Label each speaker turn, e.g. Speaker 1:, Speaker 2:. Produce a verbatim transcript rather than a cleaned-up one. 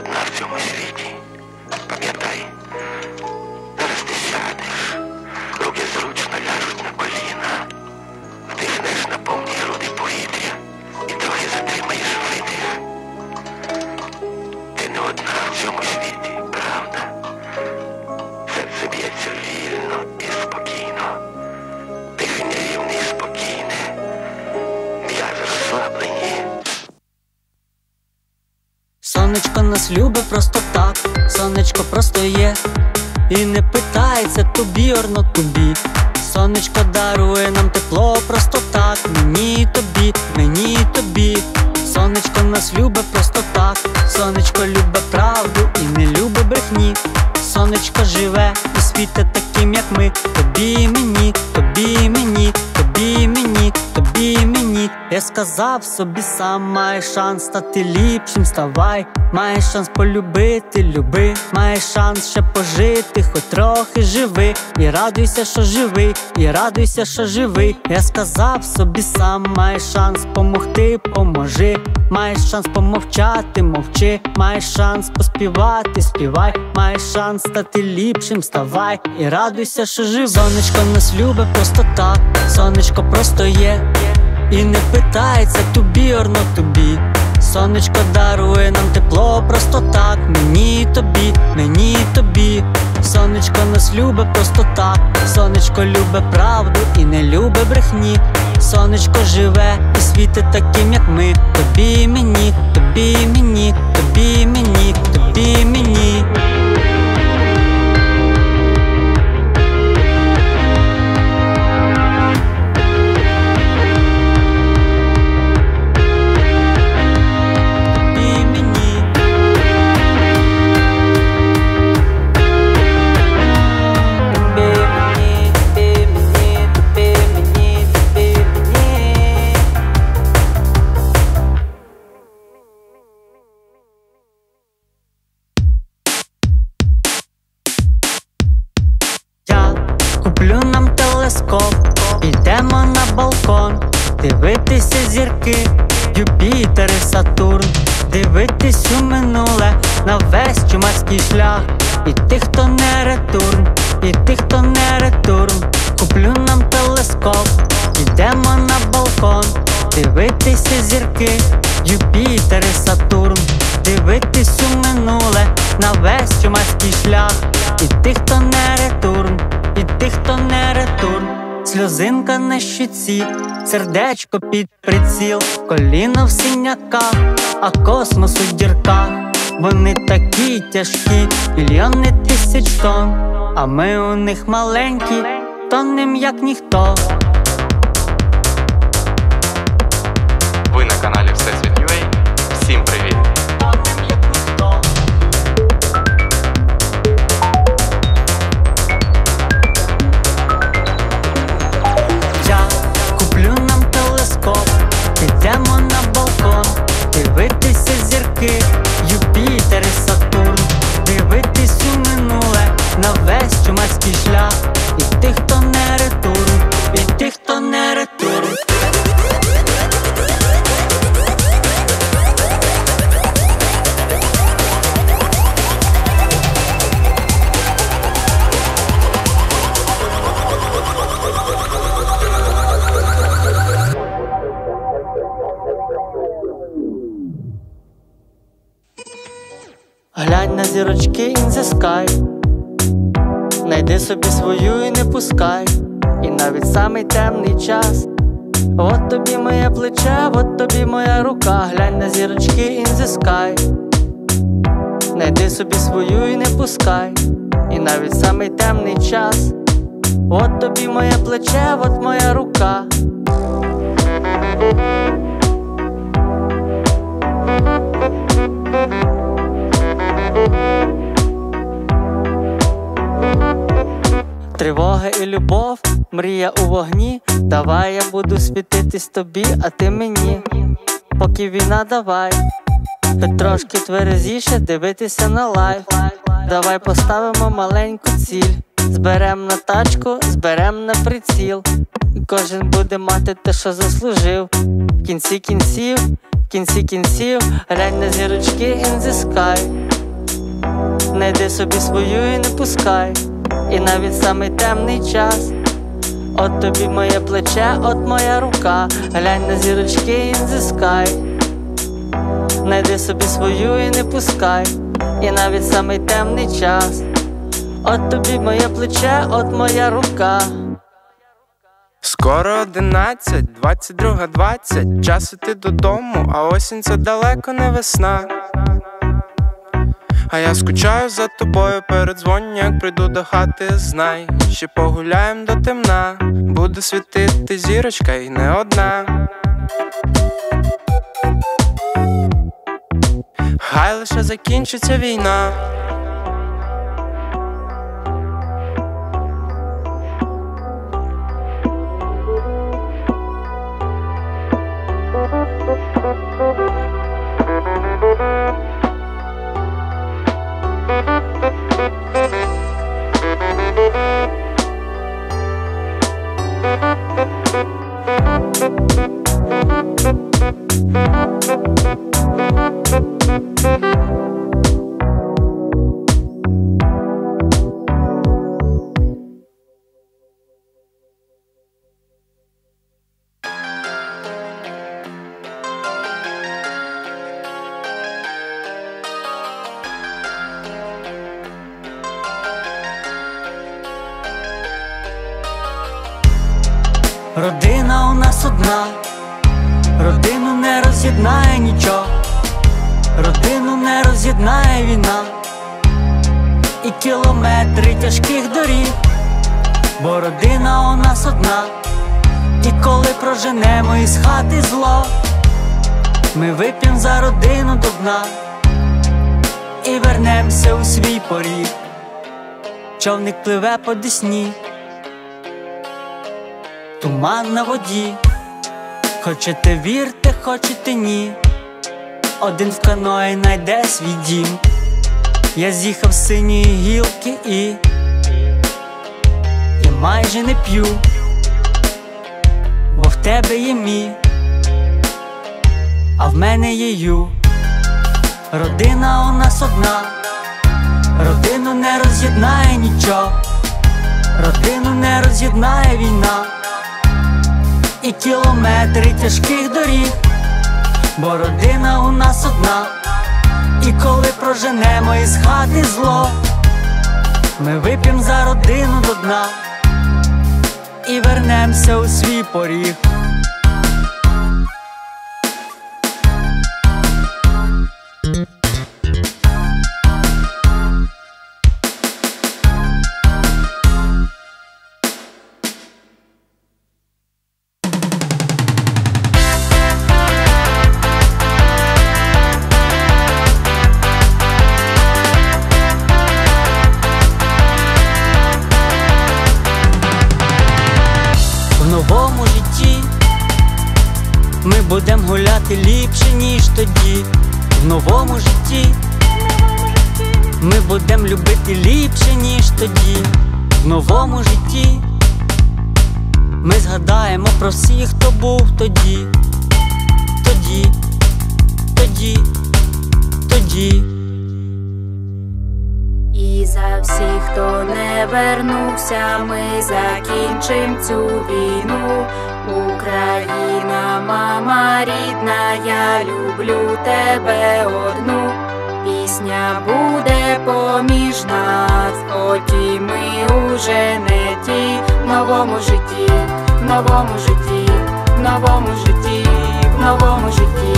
Speaker 1: одна в цьому світі. Пам'ятай, зараз ти сядеш, руки зручно ляжуть на коліна, вдихнеш на повні груди повітря і трохи затримаєш видих. Ти не одна в цьому світі, правда? Серце б'ється вільно і спокійно, дихання рівне і спокійне, м'язи розслаблені.
Speaker 2: Сонечко нас любить просто так, сонечко просто є, і не питається тобі or not тобі. Сонечко дарує нам тепло просто так, мені і тобі, мені і тобі. Сонечко нас любить просто так, сонечко любить правду і не любить брехні. Сонечко живе і світить таким, як ми. Тобі і мені, тобі і мені, тобі і мені, тобі і мені. Я сказав собі сам, маєш шанс стати ліпшим, ставай. Маєш шанс полюбити, люби. Маєш шанс ще пожити, хоч трохи живи. І радуйся, що живий, і радуйся, що живий. Я сказав собі сам, маєш шанс помогти, поможи. Маєш шанс помовчати, мовчи. Маєш шанс поспівати, співай. Маєш шанс стати ліпшим, ставай. І радуйся, що живий. Сонечко нас любить просто так, сонечко просто є, і не питається тобі or not тобі. Сонечко дарує нам тепло просто так, мені і тобі, мені і тобі. Сонечко нас любить просто так, сонечко любить правду і не любить брехні. Сонечко живе і світить таким, як ми. Тобі і мені, тобі і мені, тобі і мені, тобі і мені. Куплю нам телескоп, підемо на балкон, дивитися зірки, Юпітер і Сатурн. Дивитись у минуле на весь чумацький шлях, і тих, хто не ретурн, і тих, хто не ретурн. Куплю нам телескоп, підемо на балкон, дивитися зірки, Юпітер і Сатурн. Дивитись у минуле на весь чумацький шлях, і тих, хто не ретурн, і тих, хто не ретурн. Сльозинка на щоці, сердечко під приціл, коліно в синяках, а космос у дірках. Вони такі тяжкі, мільйони тисяч тонн, а ми у них маленькі, тонем як ніхто.
Speaker 3: Ви на каналі Всесвіт.ua. Всім привіт!
Speaker 2: Підемо на балкон, дивитися зірки, Юпітер і Сатурн. Дивитись у минуле на весь чумацький шлях, і тих, хто не ретурн, і тих, хто не ретурн. Глянь на зірочки in the sky, найди собі свою і не пускай, і навіть самий темний час. От тобі моє плече, от тобі моя рука. Глянь на зірочки in the sky, найди собі свою і не пускай, і навіть самий темний час. От тобі моє плече, от моя рука. Тривога і любов, мрія у вогні. Давай я буду світитись тобі, а ти мені. Поки війна, давай хоч трошки тверезіше дивитися на лайф. Давай поставимо маленьку ціль, зберем на тачку, зберем на приціл, і кожен буде мати те, що заслужив. В кінці кінців, в кінці кінців, глянь на зірочки in the sky, Найди собі свою і не пускай, і навіть самий темний час. От тобі моє плече, от моя рука, глянь на зірочки in the sky. Найди собі свою і не пускай, і навіть самий темний час. От тобі моє плече, от моя рука.
Speaker 4: Скоро одинадцять, двадцять друга двадцять, час іти додому, а осінь це далеко не весна. А я скучаю за тобою, передзвоню, як прийду до хати, знай. Ще погуляєм до темна, буде світити зірочка і не одна. Хай лише закінчиться війна.
Speaker 2: Родина у нас одна, родину не роз'єднає нічого, родину не роз'єднає війна і кілометри тяжких доріг, бо родина у нас одна, і коли проженемо із хати зло, ми вип'єм за родину до дна і вернемося у свій поріг. Човник пливе по Десні, туман на воді, хочете вірте, хочете ні, один в каної найде свій дім. Я з'їхав з синьої гілки і І майже не п'ю, бо в тебе є мій, а в мене є ю. Родина у нас одна, родину не роз'єднає нічого, родину не роз'єднає війна і кілометри тяжких доріг, бо родина у нас одна, і коли проженемо із хати зло, ми вип'єм за родину до дна і вернемося у свій поріг. В новому житті ми будем гуляти ліпше, ніж тоді. В новому житті ми будем любити ліпше, ніж тоді. В новому житті ми згадаємо про всіх, хто був тоді. Тоді, тоді, тоді.
Speaker 5: І за всіх, хто не вернувся, ми закінчим цю війну. Україна, мама рідна, я люблю тебе одну. Пісня буде поміж нас, хоч і ми уже не ті. В новому житті, в новому житті, в новому житті, в новому житті.